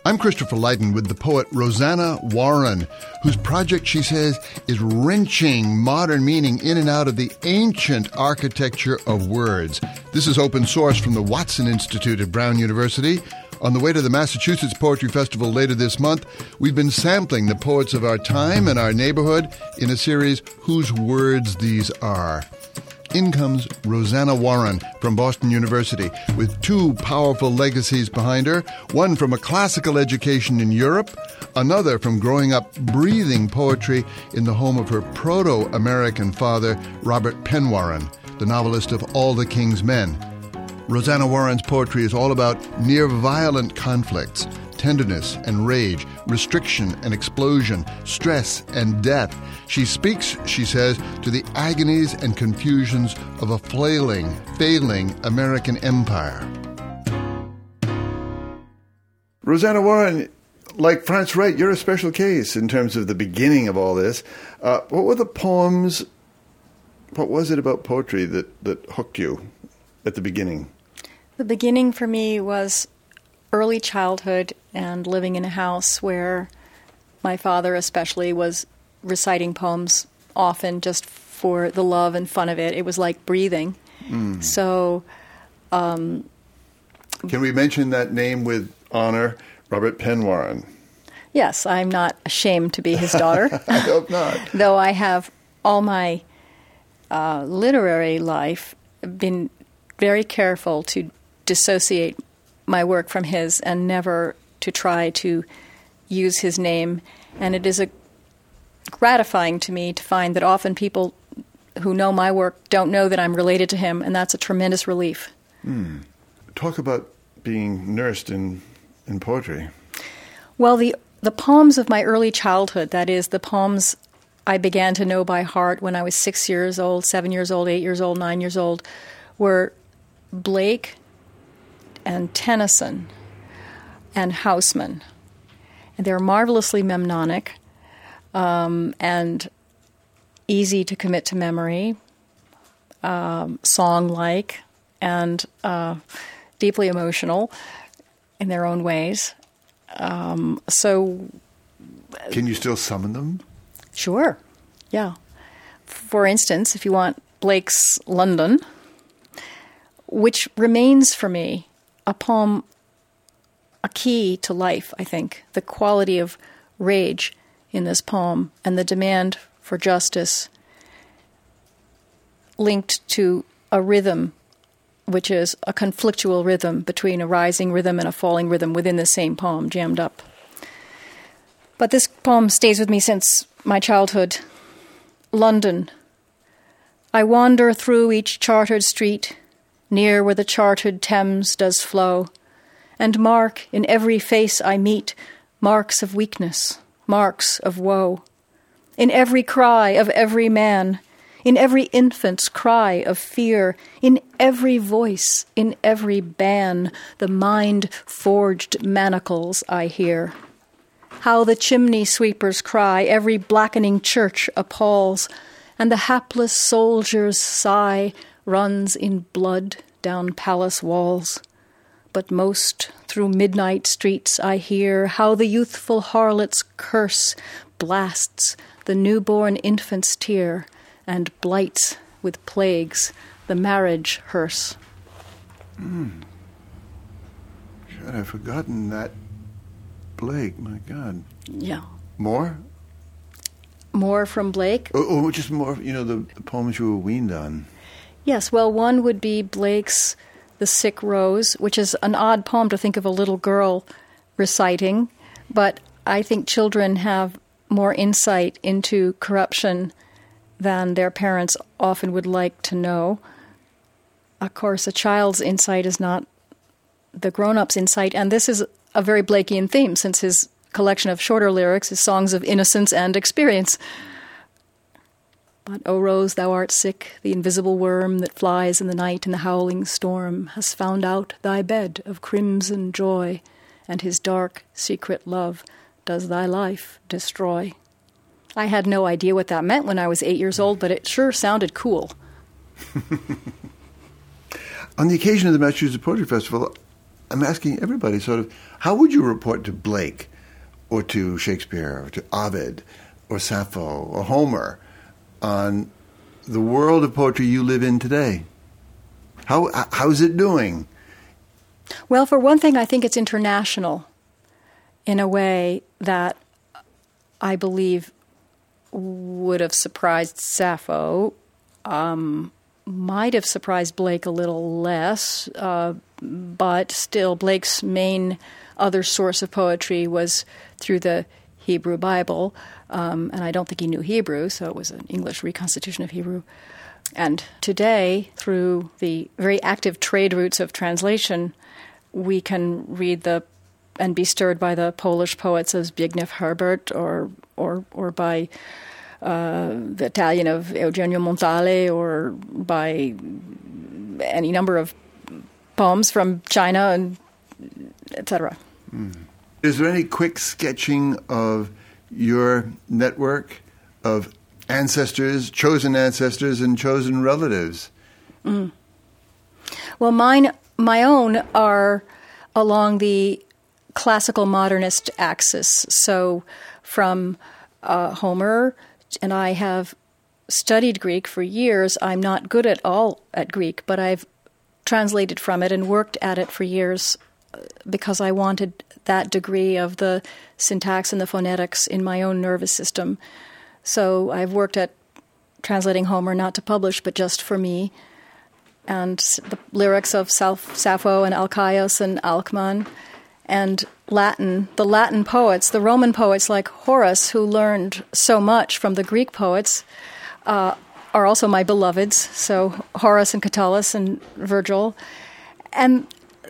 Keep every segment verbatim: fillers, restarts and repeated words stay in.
I'm Christopher Lydon with the poet Rosanna Warren, whose project, she says, is wrenching modern meaning in and out of the ancient architecture of words. This is open source from the Watson Institute at Brown University. On the way to the Massachusetts Poetry Festival later this month, we've been sampling the poets of our time and our neighborhood in a series, Whose Words These Are. In comes Rosanna Warren from Boston University with two powerful legacies behind her, one from a classical education in Europe, another from growing up breathing poetry in the home of her proto-American father, Robert Penn Warren, the novelist of All the King's Men. Rosanna Warren's poetry is all about near-violent conflicts, tenderness and rage, restriction and explosion, stress and death. She speaks, she says, to the agonies and confusions of a flailing, failing American empire. Rosanna Warren, like Franz Wright, you're a special case in terms of the beginning of all this. Uh, what were the poems, what was it about poetry that, that hooked you at the beginning? The beginning for me was early childhood and living in a house where my father especially was reciting poems often just for the love and fun of it. It was like breathing. Mm. So... Um, Can we mention that name with honor, Robert Penn Warren? Yes, I'm not ashamed to be his daughter. I hope not. Though I have all my uh, literary life been very careful to dissociate my work from his and never to try to use his name. And it is a gratifying to me to find that often people who know my work don't know that I'm related to him, and that's a tremendous relief. Mm. Talk about being nursed in, in poetry. Well, the the poems of my early childhood, that is, the poems I began to know by heart when I was six years old, seven years old, eight years old, nine years old, were Blake and Tennyson and Housman. And they're marvelously mnemonic um, and easy to commit to memory, um, song-like, and uh, deeply emotional in their own ways. Um, so... Can you still summon them? Sure, yeah. For instance, if you want Blake's London, which remains for me a poem, a key to life, I think. The quality of rage in this poem and the demand for justice linked to a rhythm, which is a conflictual rhythm between a rising rhythm and a falling rhythm within the same poem, jammed up. But this poem stays with me since my childhood. London. I wander through each chartered street, near where the chartered Thames does flow, and mark in every face I meet marks of weakness, marks of woe. In every cry of every man, in every infant's cry of fear, in every voice, in every ban, the mind-forged manacles I hear. How the chimney sweepers cry, every blackening church appalls, and the hapless soldier's sigh runs in blood down palace walls. But most through midnight streets I hear how the youthful harlot's curse blasts the newborn infant's tear and blights with plagues the marriage hearse. Mm. God, I've forgotten that Blake, my God. Yeah. More? More from Blake? Oh, oh just more, you know, the, the poems you were weaned on. Yes, well, one would be Blake's The Sick Rose, which is an odd poem to think of a little girl reciting, but I think children have more insight into corruption than their parents often would like to know. Of course, a child's insight is not the grown-up's insight, and this is a very Blakean theme, since his collection of shorter lyrics is songs of innocence and experience. But, O Rose, thou art sick, the invisible worm that flies in the night in the howling storm has found out thy bed of crimson joy, and his dark, secret love does thy life destroy. I had no idea what that meant when I was eight years old, but it sure sounded cool. On the occasion of the Massachusetts Poetry Festival, I'm asking everybody sort of, how would you report to Blake or to Shakespeare or to Ovid or Sappho or Homer on the world of poetry you live in today? How how's it doing? Well, for one thing, I think it's international in a way that I believe would have surprised Sappho, um, might have surprised Blake a little less, uh, but still Blake's main other source of poetry was through the Hebrew Bible, um, and I don't think he knew Hebrew, so it was an English reconstitution of Hebrew. And today, through the very active trade routes of translation, we can read the and be stirred by the Polish poets of Zbigniew Herbert or or or by uh, the Italian of Eugenio Montale or by any number of poems from China, and et cetera. Mm. Is there any quick sketching of your network of ancestors, chosen ancestors, and chosen relatives? Mm. Well, mine, my own are along the classical modernist axis. So from uh, Homer, and I have studied Greek for years. I'm not good at all at Greek, but I've translated from it and worked at it for years because I wanted that degree of the syntax and the phonetics in my own nervous system. So I've worked at translating Homer, not to publish, but just for me, and the lyrics of Sappho and Alcaios and Alcman, and Latin, the Latin poets, the Roman poets like Horace, who learned so much from the Greek poets, uh, are also my beloveds. So Horace and Catullus and Virgil. And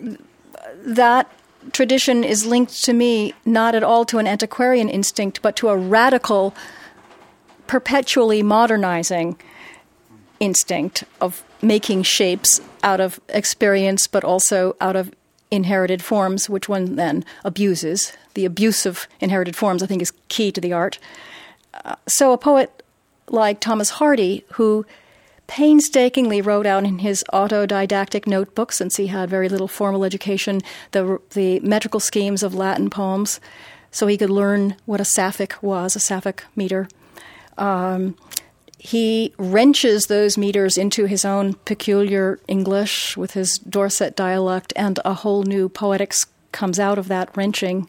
that tradition is linked to me not at all to an antiquarian instinct, but to a radical, perpetually modernizing instinct of making shapes out of experience, but also out of inherited forms, which one then abuses. The abuse of inherited forms, I think, is key to the art. Uh, so a poet like Thomas Hardy, who painstakingly wrote out in his autodidactic notebook, since he had very little formal education, the, the metrical schemes of Latin poems, so he could learn what a sapphic was, a sapphic meter. Um, he wrenches those meters into his own peculiar English with his Dorset dialect, and a whole new poetics comes out of that wrenching,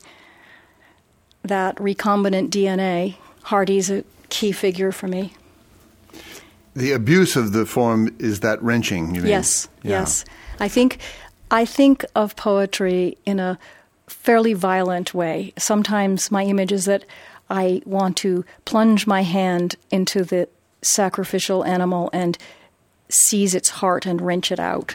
that recombinant D N A. Hardy's a key figure for me. The abuse of the form is that wrenching, you mean? Yes, yeah. yes. I think I think of poetry in a fairly violent way. Sometimes my image is that I want to plunge my hand into the sacrificial animal and seize its heart and wrench it out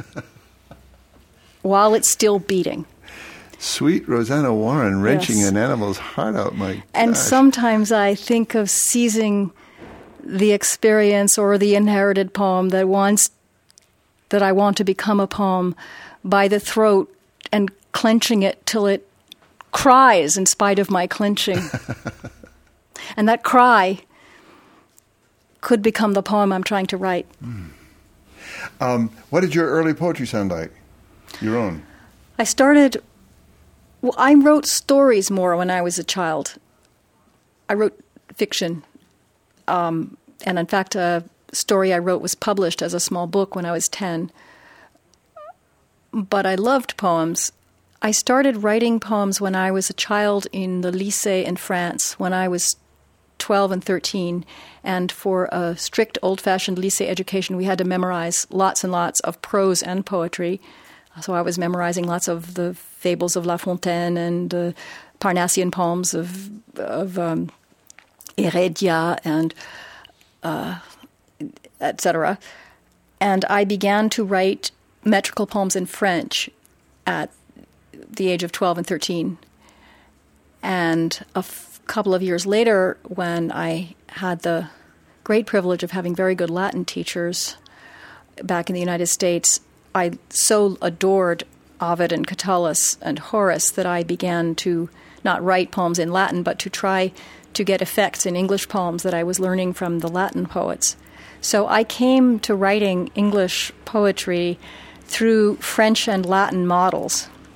while it's still beating. Sweet Rosanna Warren, wrenching Yes. an animal's heart out, my And gosh. sometimes I think of seizing the experience or the inherited poem that wants that I want to become a poem by the throat and clenching it till it cries in spite of my clenching. And that cry could become the poem I'm trying to write. Mm. Um, what did your early poetry sound like? Your own? I started... Well, I wrote stories more when I was a child. I wrote fiction. Um, and in fact, a story I wrote was published as a small book when I was ten. But I loved poems. I started writing poems when I was a child in the lycée in France, when I was twelve and thirteen. And for a strict old-fashioned lycée education, we had to memorize lots and lots of prose and poetry. So I was memorizing lots of the fables of La Fontaine and the Parnassian poems of of um, Heredia and uh, et cetera. And I began to write metrical poems in French at the age of twelve and thirteen. And a f- couple of years later, when I had the great privilege of having very good Latin teachers back in the United States, I so adored Ovid and Catullus and Horace that I began to not write poems in Latin, but to try to get effects in English poems that I was learning from the Latin poets. So I came to writing English poetry through French and Latin models.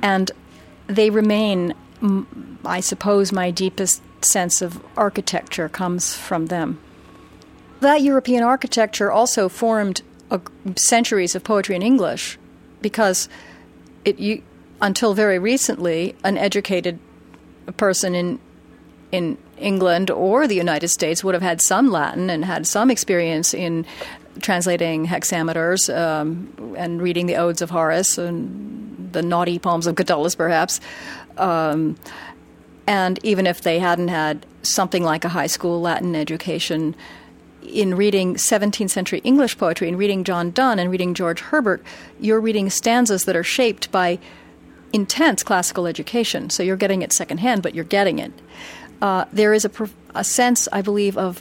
And they remain, I suppose, my deepest sense of architecture comes from them. That European architecture also formed a, centuries of poetry in English, because it, you, until very recently, an educated person in in England or the United States would have had some Latin and had some experience in translating hexameters um, and reading the odes of Horace and the naughty poems of Catullus, perhaps. Um, and even if they hadn't had something like a high school Latin education, in reading seventeenth century English poetry and reading John Donne and reading George Herbert, you're reading stanzas that are shaped by intense classical education. So you're getting it secondhand, but you're getting it. Uh, there is a, a sense, I believe, of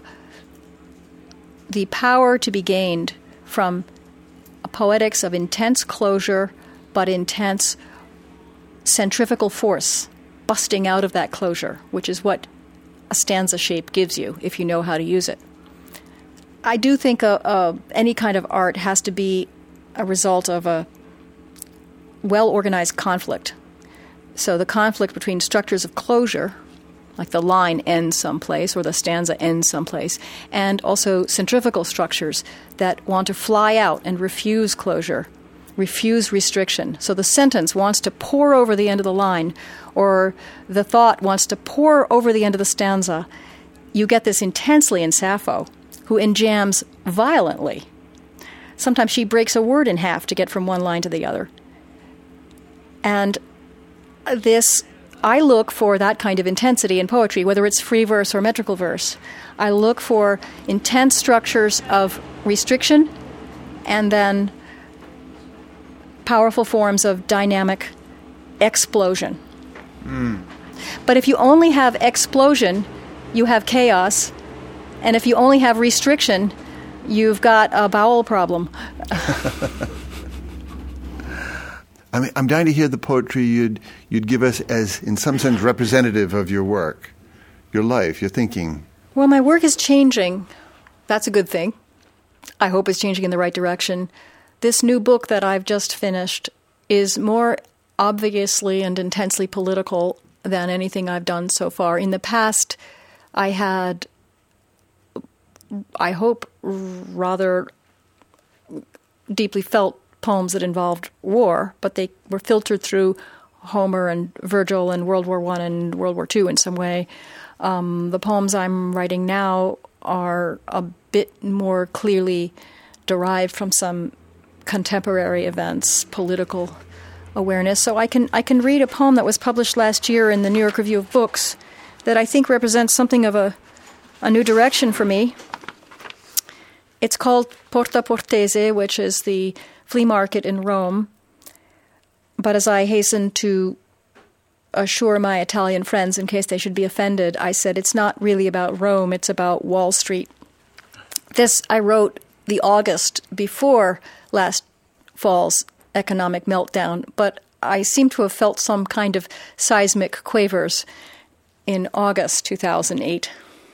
the power to be gained from a poetics of intense closure, but intense centrifugal force busting out of that closure, which is what a stanza shape gives you if you know how to use it. I do think uh, uh, any kind of art has to be a result of a well-organized conflict. So the conflict between structures of closure, like the line ends someplace or the stanza ends someplace, and also centrifugal structures that want to fly out and refuse closure, refuse restriction. So the sentence wants to pour over the end of the line, or the thought wants to pour over the end of the stanza. You get this intensely in Sappho, who enjams violently. Sometimes she breaks a word in half to get from one line to the other. And this, I look for that kind of intensity in poetry, whether it's free verse or metrical verse. I look for intense structures of restriction and then powerful forms of dynamic explosion. Mm. But if you only have explosion, you have chaos. And if you only have restriction, you've got a bowel problem. I mean, I'm dying to hear the poetry you'd you'd give us as, in some sense, representative of your work, your life, your thinking. Well, my work is changing. That's a good thing. I hope it's changing in the right direction. This new book that I've just finished is more obviously and intensely political than anything I've done so far. In the past, I had, I hope, rather deeply felt poems that involved war, but they were filtered through Homer and Virgil and World War One and World War Two in some way. Um, the poems I'm writing now are a bit more clearly derived from some contemporary events, political awareness. So I can I can read a poem that was published last year in the New York Review of Books that I think represents something of a, a new direction for me. It's called Porta Portese, which is the flea market in Rome. But as I hastened to assure my Italian friends, in case they should be offended, I said it's not really about Rome, it's about Wall Street. This I wrote the August before last fall's economic meltdown, but I seem to have felt some kind of seismic quavers in August two thousand eight.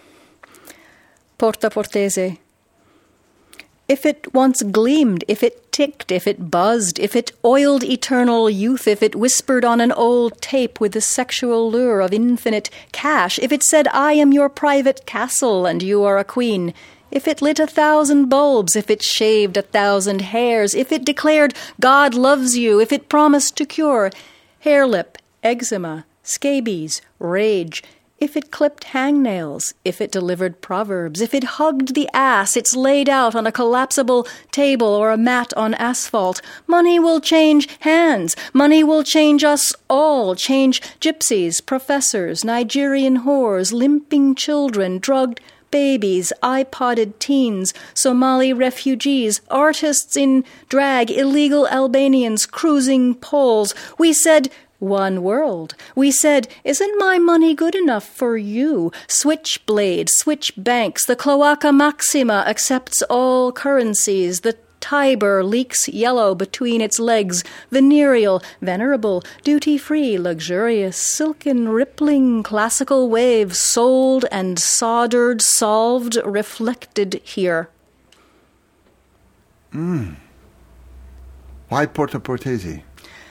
Porta Portese. If it once gleamed, if it ticked, if it buzzed, if it oiled eternal youth, if it whispered on an old tape with the sexual lure of infinite cash, if it said, I am your private castle and you are a queen, if it lit a thousand bulbs, if it shaved a thousand hairs, if it declared God loves you, if it promised to cure hair lip, eczema, scabies, rage, if it clipped hangnails, if it delivered proverbs, if it hugged the ass it's laid out on a collapsible table or a mat on asphalt, money will change hands. Money will change us all, change gypsies, professors, Nigerian whores, limping children, drugged babies, iPodded teens, Somali refugees, artists in drag, illegal Albanians, cruising Poles. We said, one world. We said, isn't my money good enough for you? Switchblade, switch banks, the Cloaca Maxima accepts all currencies, the Tiber leaks yellow between its legs, venereal, venerable, duty-free, luxurious, silken, rippling, classical waves, sold and soldered, solved, reflected here. Mm. Why Porta Portese?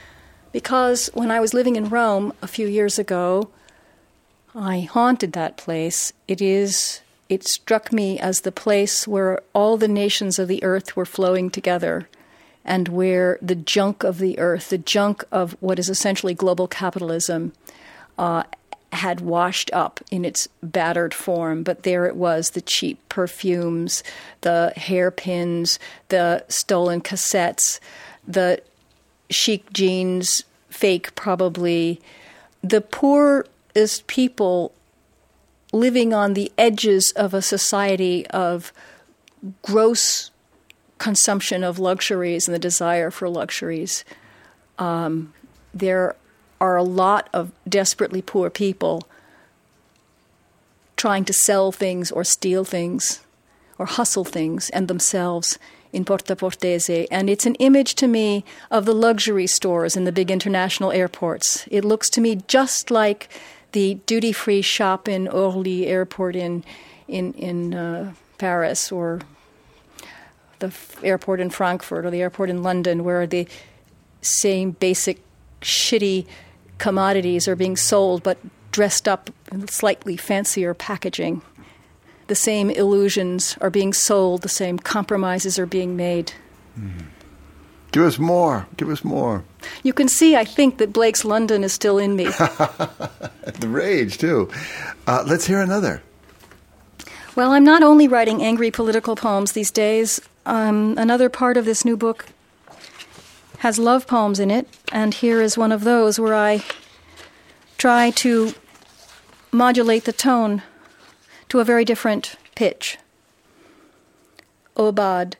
Because when I was living in Rome a few years ago, I haunted that place. It is, it struck me as the place where all the nations of the earth were flowing together, and where the junk of the earth, the junk of what is essentially global capitalism, uh, had washed up in its battered form. But there it was, the cheap perfumes, the hairpins, the stolen cassettes, the chic jeans, fake probably, the poorest people living on the edges of a society of gross consumption of luxuries and the desire for luxuries. Um, there are a lot of desperately poor people trying to sell things or steal things or hustle things and themselves in Porta Portese. And it's an image to me of the luxury stores in the big international airports. It looks to me just like the duty-free shop in Orly Airport in in, in uh, Paris, or the f- airport in Frankfurt, or the airport in London, where the same basic shitty commodities are being sold but dressed up in slightly fancier packaging. The same illusions are being sold, the same compromises are being made. Mm. Give us more. Give us more. You can see, I think, that Blake's London is still in me. The rage, too. Uh, let's hear another. Well, I'm not only writing angry political poems these days. Um, another part of this new book has love poems in it, and here is one of those where I try to modulate the tone to a very different pitch. Obad.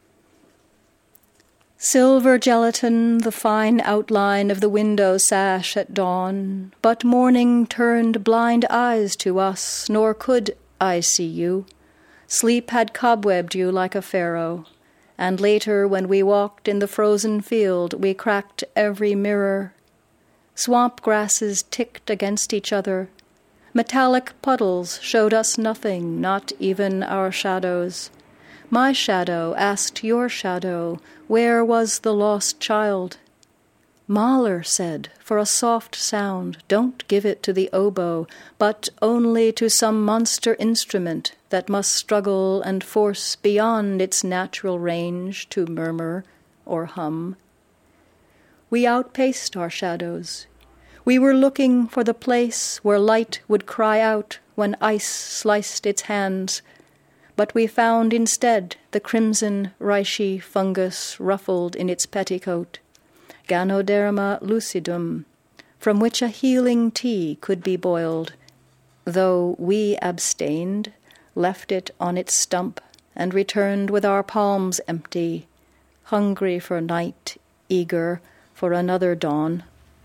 Silver gelatin, the fine outline of the window sash at dawn, but morning turned blind eyes to us, nor could I see you. Sleep had cobwebbed you like a pharaoh, and later when we walked in the frozen field, we cracked every mirror. Swamp grasses ticked against each other. Metallic puddles showed us nothing, not even our shadows. My shadow asked your shadow, where was the lost child? Mahler said, for a soft sound, don't give it to the oboe, but only to some monster instrument that must struggle and force beyond its natural range to murmur or hum. We outpaced our shadows. We were looking for the place where light would cry out when ice sliced its hands, but we found instead the crimson reishi fungus ruffled in its petticoat, Ganoderma lucidum, from which a healing tea could be boiled, though we abstained, left it on its stump, and returned with our palms empty, hungry for night, eager for another dawn.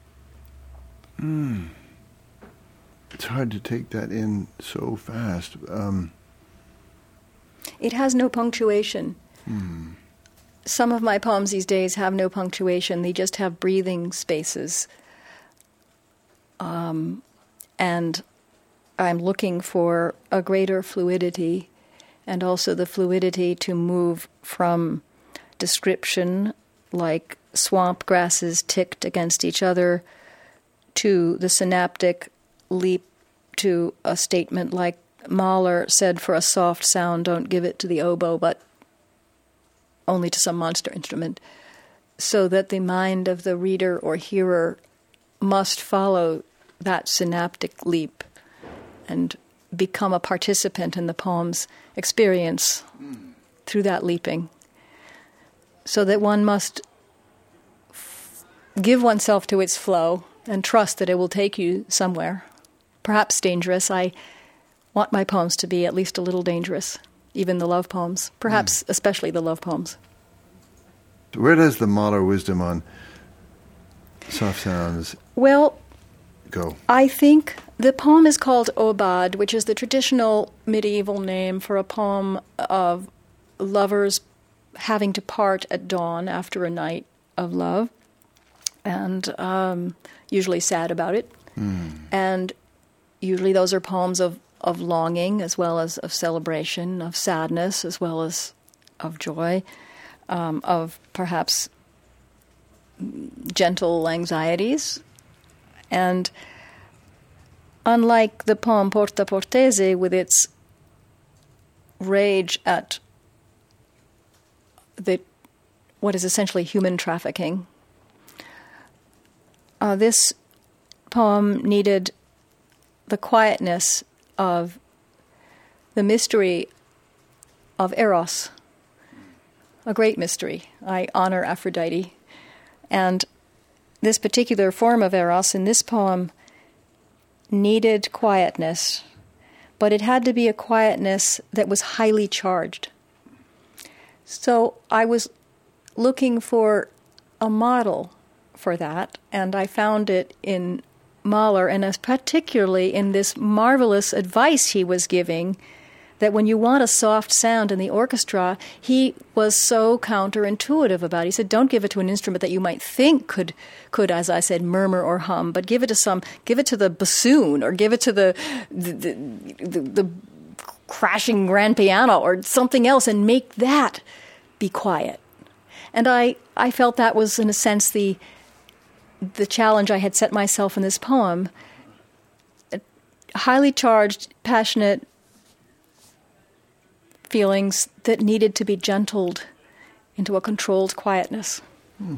Mm. It's hard to take that in so fast. Um, it has no punctuation. Mm. Some of my poems these days have no punctuation. They just have breathing spaces. Um, and I'm looking for a greater fluidity, and also the fluidity to move from description, like swamp grasses ticked against each other, to the synaptic leap to a statement like Mahler said, for a soft sound, don't give it to the oboe, but only to some monster instrument, so that the mind of the reader or hearer must follow that synaptic leap and become a participant in the poem's experience mm. through that leaping, so that one must f- give oneself to its flow and trust that it will take you somewhere, perhaps dangerous. I want my poems to be at least a little dangerous, even the love poems, perhaps mm. especially the love poems. Where does the Mahler wisdom on soft sounds well, go? I think the poem is called Obad, which is the traditional medieval name for a poem of lovers having to part at dawn after a night of love, and um, usually sad about it. Mm. And usually those are poems of, of longing as well as of celebration, of sadness as well as of joy, um, of perhaps gentle anxieties. And unlike the poem Porta Portese, with its rage at the what is essentially human trafficking, uh, this poem needed the quietness of the mystery of Eros, a great mystery. I honor Aphrodite. And this particular form of Eros in this poem needed quietness, but it had to be a quietness that was highly charged. So I was looking for a model for that, and I found it in Mahler, and as particularly in this marvelous advice he was giving, that when you want a soft sound in the orchestra, he was so counterintuitive about it. He said, don't give it to an instrument that you might think could, could, as I said, murmur or hum, but give it to some, give it to the bassoon, or give it to the the, the, the, the crashing grand piano, or something else, and make that be quiet. And I, I felt that was, in a sense, the the challenge I had set myself in this poem. Highly charged, passionate feelings that needed to be gentled into a controlled quietness. Hmm.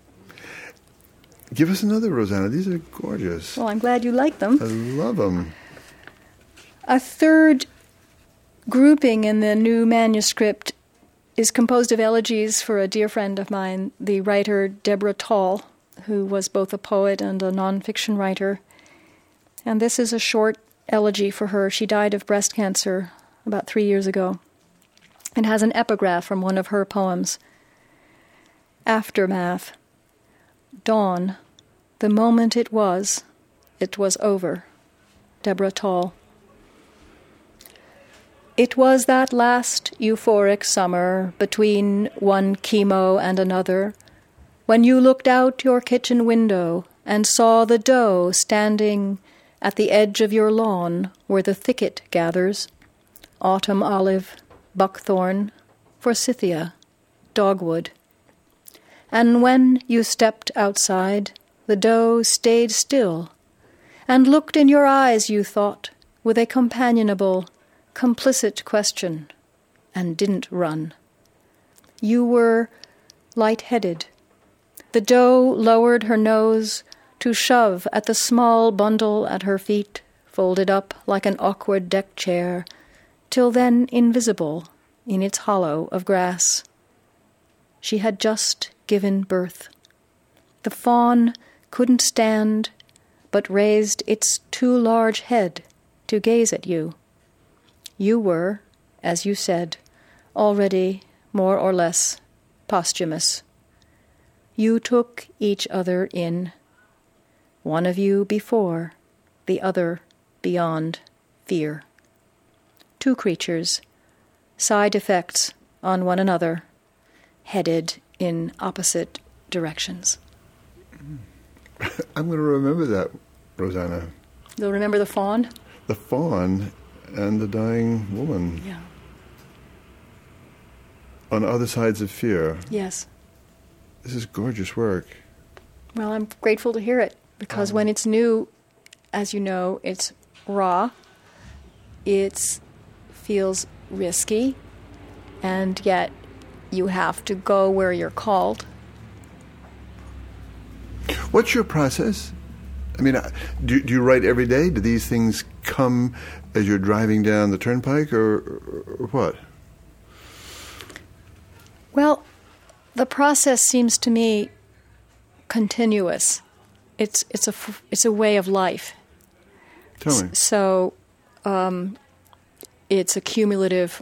Give us another, Rosanna. These are gorgeous. Well, I'm glad you like them. I love them. A third grouping in the new manuscript is composed of elegies for a dear friend of mine, the writer Deborah Tall, who was both a poet and a nonfiction writer. And this is a short elegy for her. She died of breast cancer about three years ago. It has an epigraph from one of her poems. Aftermath. Dawn. The moment it was, it was over. Deborah Tall. It was that last euphoric summer between one chemo and another, when you looked out your kitchen window and saw the doe standing at the edge of your lawn where the thicket gathers, autumn olive, buckthorn, forsythia, dogwood. And when you stepped outside, the doe stayed still and looked in your eyes, you thought, with a companionable, complicit question, and didn't run. You were light-headed. The doe lowered her nose to shove at the small bundle at her feet, folded up like an awkward deck chair, till then invisible in its hollow of grass. She had just given birth. The fawn couldn't stand, but raised its too large head to gaze at you. You were, as you said, already more or less posthumous. You took each other in, one of you before, the other beyond fear. Two creatures, side effects on one another, headed in opposite directions. I'm going to remember that, Rosanna. You'll remember the fawn? The fawn and the dying woman. Yeah. On other sides of fear. Yes. This is gorgeous work. Well, I'm grateful to hear it, because um, when it's new, as you know, it's raw, it feels risky, and yet you have to go where you're called. What's your process? I mean, do, do you write every day? Do these things come as you're driving down the turnpike, or, or, or what? Well, the process seems to me continuous. It's it's a it's a way of life. Tell me. So, um, it's a cumulative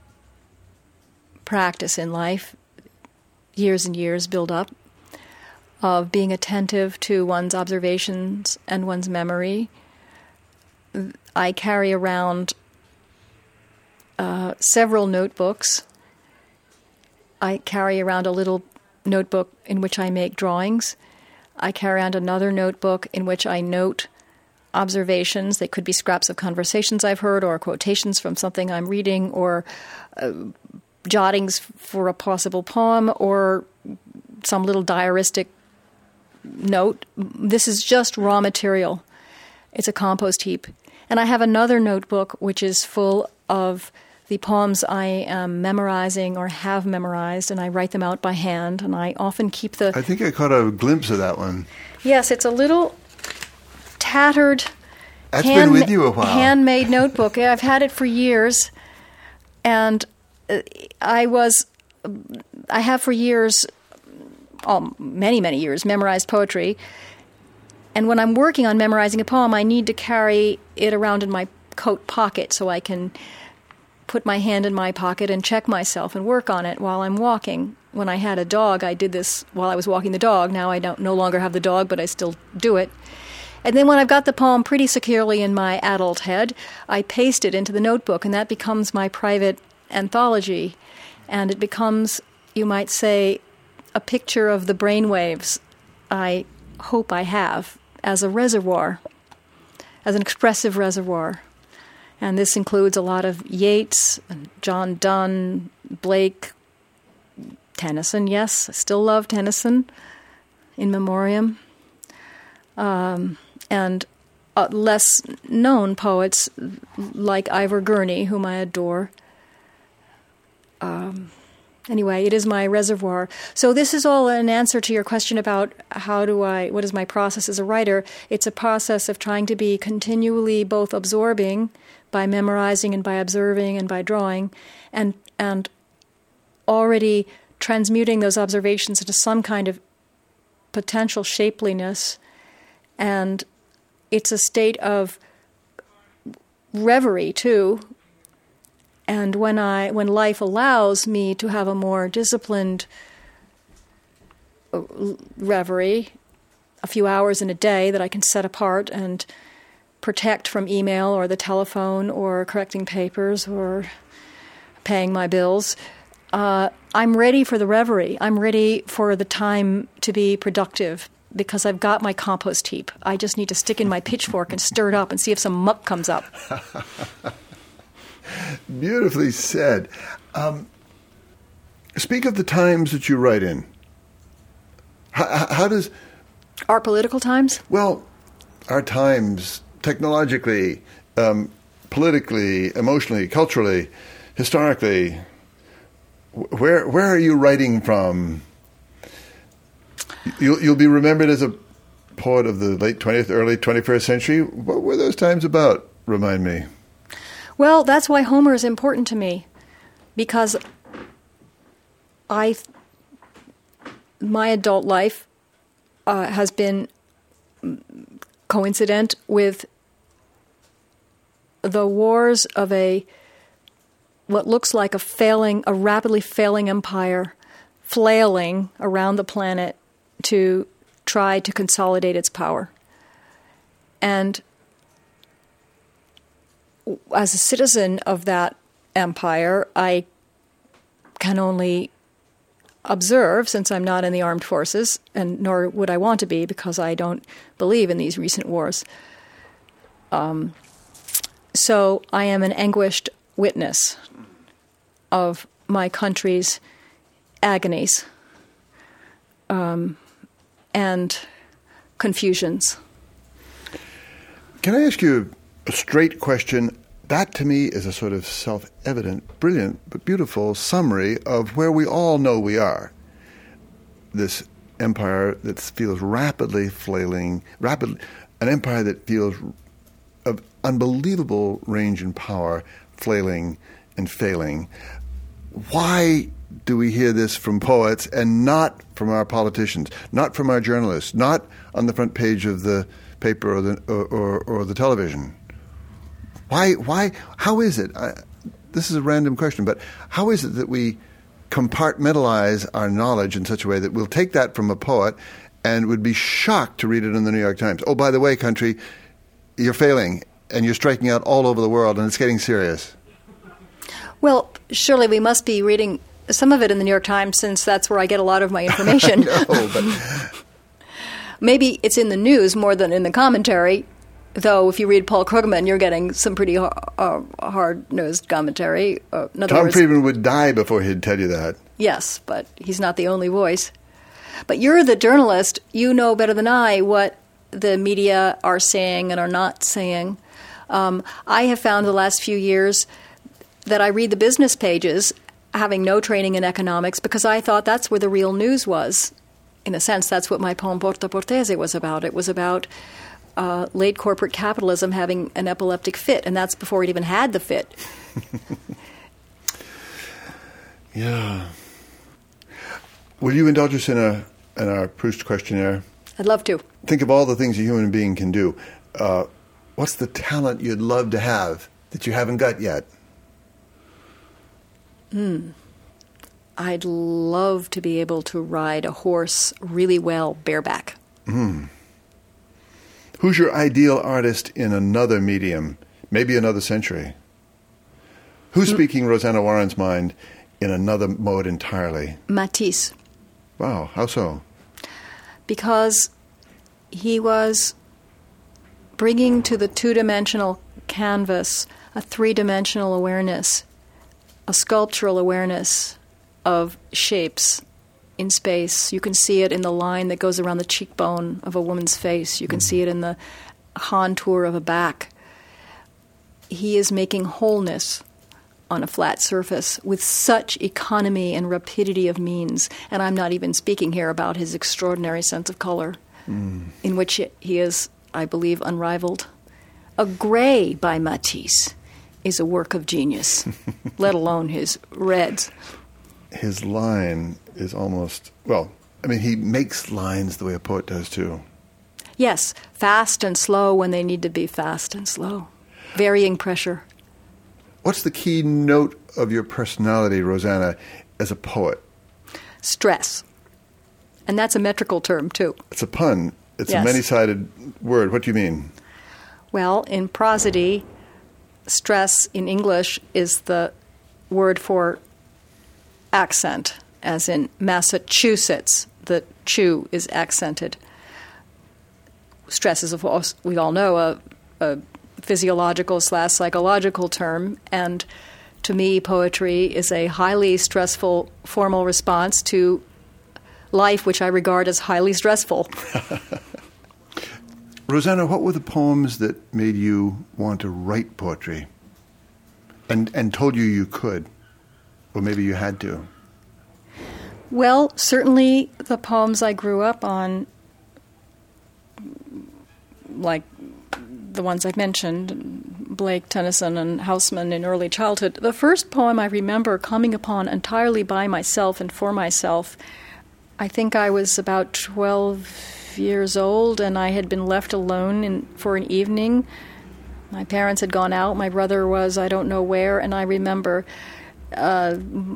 practice in life. Years and years build up of being attentive to one's observations and one's memory. I carry around uh, several notebooks. I carry around a little notebook in which I make drawings. I carry around another notebook in which I note observations. They could be scraps of conversations I've heard, or quotations from something I'm reading, or uh, jottings for a possible poem, or some little diaristic note. This is just raw material. It's a compost heap. And I have another notebook which is full of the poems I am memorizing or have memorized, and I write them out by hand, and I often keep the... I think I caught a glimpse of that one. Yes, it's a little tattered... That's hand, been with you a while. Handmade notebook. I've had it for years, and I was, I have for years, oh, many, many years, memorized poetry. And when I'm working on memorizing a poem, I need to carry it around in my coat pocket so I can put my hand in my pocket and check myself and work on it while I'm walking. When I had a dog, I did this while I was walking the dog. Now I don't no longer have the dog, but I still do it. And then when I've got the poem pretty securely in my adult head, I paste it into the notebook, and that becomes my private anthology. And it becomes, you might say, a picture of the brainwaves I hope I have as a reservoir, as an expressive reservoir. And this includes a lot of Yeats, John Donne, Blake, Tennyson. Yes, I still love Tennyson, in memoriam. Um, and uh, less known poets like Ivor Gurney, whom I adore. Um, anyway, it is my reservoir. So this is all an answer to your question about how do I, what is my process as a writer. It's a process of trying to be continually both absorbing by memorizing and by observing and by drawing, and and already transmuting those observations into some kind of potential shapeliness. And it's a state of reverie, too. And when I, when life allows me to have a more disciplined reverie, a few hours in a day that I can set apart and protect from email or the telephone or correcting papers or paying my bills, uh, I'm ready for the reverie. I'm ready for the time to be productive, because I've got my compost heap. I just need to stick in my pitchfork and stir it up and see if some muck comes up. Beautifully said. Um, speak of the times that you write in. How, how does... Our political times? Well, our times, technologically, um, politically, emotionally, culturally, historically. Where where are you writing from? You'll, you'll be remembered as a poet of the late twentieth, early twenty-first century. What were those times about? Remind me. Well, that's why Homer is important to me, because I, my adult life uh, has been coincident with the wars of a what looks like a failing, a rapidly failing empire, flailing around the planet to try to consolidate its power. And as a citizen of that empire, I can only observe, since I'm not in the armed forces, and nor would I want to be, because I don't believe in these recent wars. Um, so I am an anguished witness of my country's agonies um, and confusions. Can I ask you a straight question? That, to me, is a sort of self-evident, brilliant, but beautiful summary of where we all know we are. This empire that feels rapidly flailing, rapid, an empire that feels of unbelievable range and power, flailing and failing. Why do we hear this from poets and not from our politicians, not from our journalists, not on the front page of the paper or the or, or, or the television? Why? Why? How is it? I, this is a random question, but how is it that we compartmentalize our knowledge in such a way that we'll take that from a poet and would be shocked to read it in the New York Times? Oh, by the way, country, you're failing and you're striking out all over the world, and it's getting serious. Well, surely we must be reading some of it in the New York Times, since that's where I get a lot of my information. No, but maybe it's in the news more than in the commentary. Though, if you read Paul Krugman, you're getting some pretty uh, hard-nosed commentary. Uh, in other Tom words, Friedman would die before he'd tell you that. Yes, but he's not the only voice. But you're the journalist. You know better than I what the media are saying and are not saying. Um, I have found the last few years that I read the business pages, having no training in economics, because I thought that's where the real news was. In a sense, that's what my poem Porta Portese was about. It was about uh, late corporate capitalism having an epileptic fit, and that's before it even had the fit. Yeah. Will you indulge us in a in our Proust questionnaire? I'd love to. Think of all the things a human being can do. Uh, what's the talent you'd love to have that you haven't got yet? Hmm. I'd love to be able to ride a horse really well bareback. Mm. Who's your ideal artist in another medium, maybe another century? Who's mm. speaking Rosanna Warren's mind in another mode entirely? Matisse. Wow, how so? Because he was bringing to the two-dimensional canvas a three-dimensional awareness, a sculptural awareness of shapes in space. You can see it in the line that goes around the cheekbone of a woman's face. You can mm-hmm. see it in the contour of a back. He is making wholeness on a flat surface with such economy and rapidity of means. And I'm not even speaking here about his extraordinary sense of color, mm. in which he is, I believe, unrivaled. A gray by Matisse is a work of genius, let alone his reds. His line is almost, well, I mean, he makes lines the way a poet does, too. Yes, fast and slow when they need to be fast and slow. Varying pressure. What's the key note of your personality, Rosanna, as a poet? Stress. And that's a metrical term, too. It's a pun. It's yes. a many-sided word. What do you mean? Well, in prosody, stress in English is the word for accent, as in Massachusetts, the chew is accented. Stress is, of course, we all know, a, a physiological slash psychological term, and to me, poetry is a highly stressful formal response to life, which I regard as highly stressful. Rosanna, what were the poems that made you want to write poetry and, and told you you could? Or maybe you had to. Well, certainly the poems I grew up on, like the ones I've mentioned, Blake, Tennyson, and Houseman in early childhood. The first poem I remember coming upon entirely by myself and for myself, I think I was about twelve years old, and I had been left alone in, for an evening. My parents had gone out. My brother was I don't know where, and I remember Uh,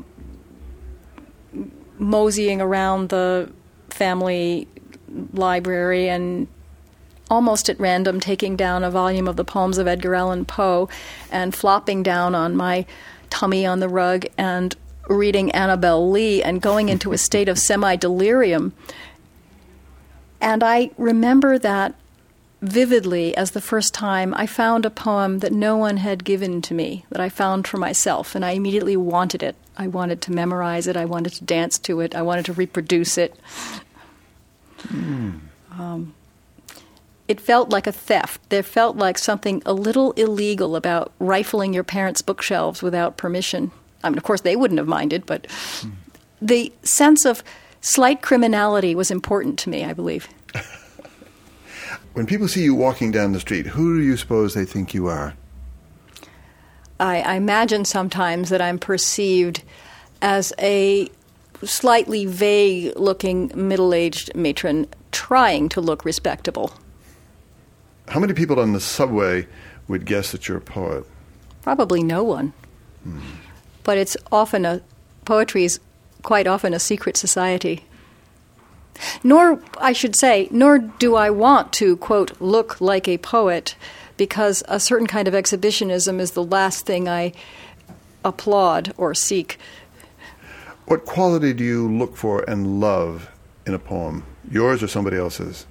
moseying around the family library and almost at random taking down a volume of the poems of Edgar Allan Poe and flopping down on my tummy on the rug and reading Annabel Lee and going into a state of semi-delirium. And I remember that vividly as the first time I found a poem that no one had given to me, that I found for myself, and I immediately wanted it. I wanted to memorize it. I wanted to dance to it. I wanted to reproduce it. Mm. Um, it felt like a theft. There felt like something a little illegal about rifling your parents' bookshelves without permission. I mean, of course, they wouldn't have minded, but mm. the sense of slight criminality was important to me, I believe. When people see you walking down the street, who do you suppose they think you are? I, I imagine sometimes that I'm perceived as a slightly vague-looking middle-aged matron trying to look respectable. How many people on the subway would guess that you're a poet? Probably no one. Hmm. But it's often a poetry is quite often a secret society. Nor, I should say, nor do I want to, quote, look like a poet, because a certain kind of exhibitionism is the last thing I applaud or seek. What quality do you look for and love in a poem, yours or somebody else's?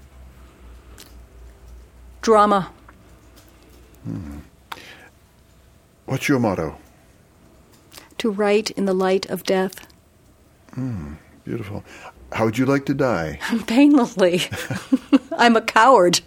Drama. Hmm. What's your motto? To write in the light of death. Hmm, beautiful. How would you like to die? Painlessly. I'm a coward.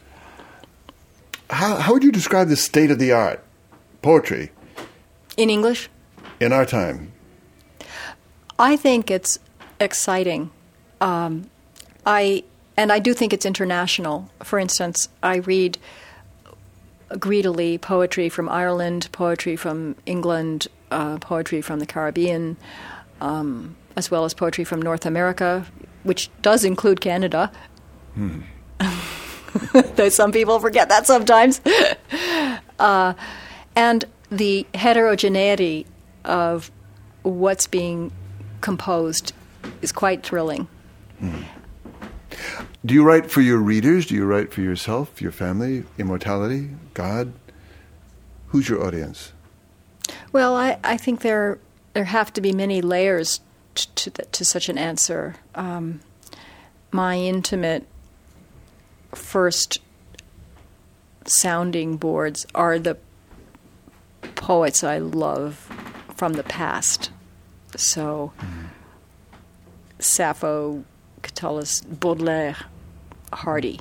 How, how would you describe the state of the art, poetry? In English? In our time. I think it's exciting. Um, I and I do think it's international. For instance, I read greedily poetry from Ireland, poetry from England, uh, poetry from the Caribbean, um, as well as poetry from North America, which does include Canada. Hmm. Though some people forget that sometimes. uh, and the heterogeneity of what's being composed is quite thrilling. Hmm. Do you write for your readers? Do you write for yourself, your family, immortality, God? Who's your audience? Well, I, I think there there have to be many layers to to, the, to such an answer. Um, my intimate first sounding boards are the poets I love from the past. So, mm-hmm. Sappho, Catullus, Baudelaire, Hardy.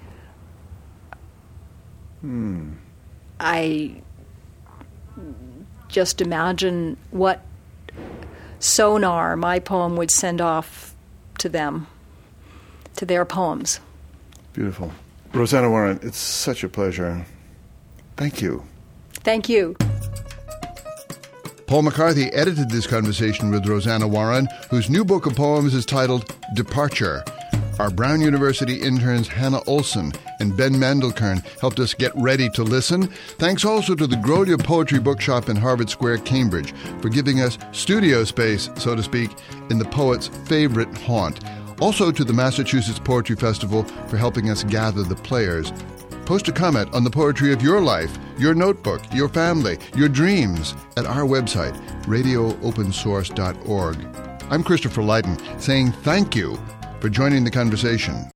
Hmm. I just imagine what sonar my poem would send off to them, to their poems. Beautiful. Rosanna Warren, it's such a pleasure. Thank you. Thank you. Paul McCarthy edited this conversation with Rosanna Warren, whose new book of poems is titled Departure. Our Brown University interns Hannah Olson and Ben Mandelkern helped us get ready to listen. Thanks also to the Grolier Poetry Bookshop in Harvard Square, Cambridge, for giving us studio space, so to speak, in the poet's favorite haunt. Also to the Massachusetts Poetry Festival for helping us gather the players. Post a comment on the poetry of your life, your notebook, your family, your dreams at our website, radio open source dot org. I'm Christopher Lydon, saying thank you for joining the conversation.